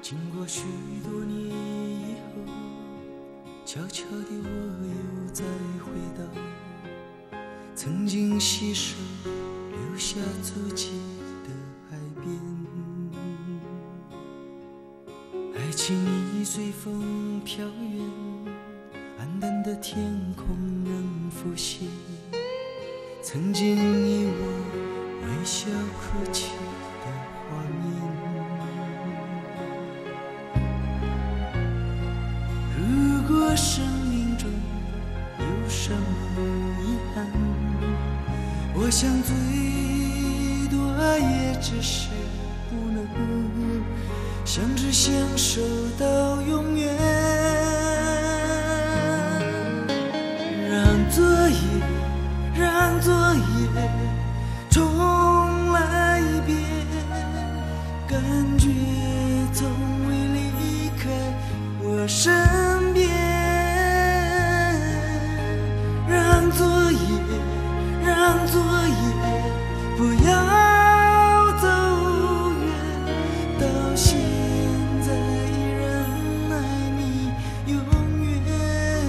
经过许多年以后，悄悄地我又再回到曾经携手留下足迹的海边。爱情已随风飘远，暗淡的天空仍浮现曾经你我微笑哭泣的画面。如果生命中有什么遗憾，我想最多也只是不能相知相守到永远。让昨夜重来一遍，感觉从未离开我身边。让昨夜不要走远，到现在依然爱你永远。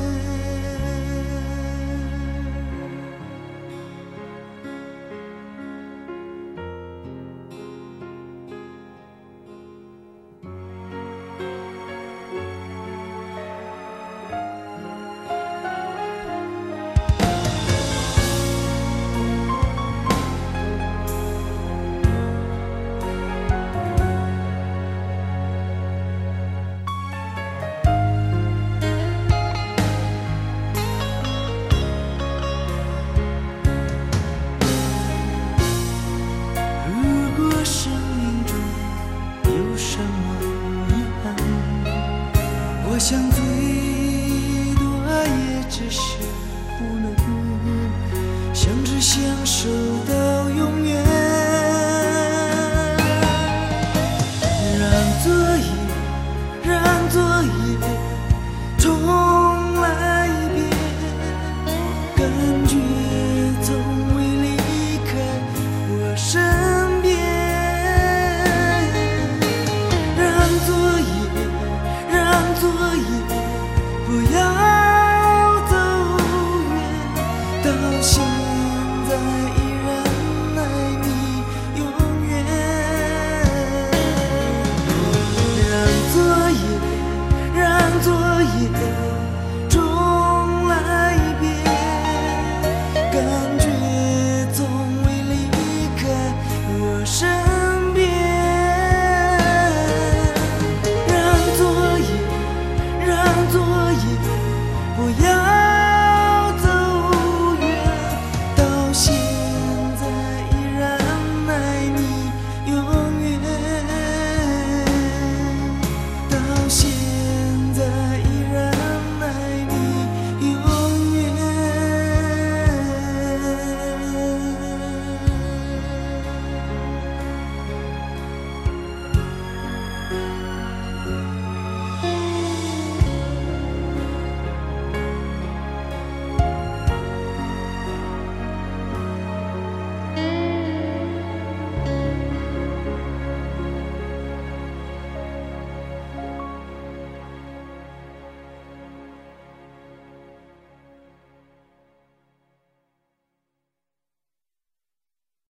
我想最多也只是不能相知相守到永远。让昨夜重来一遍，感觉从未离开我身边。让昨夜不要走远，到现在依然爱你永远。让昨夜重来一遍，感觉从未离开我身边。让昨夜不要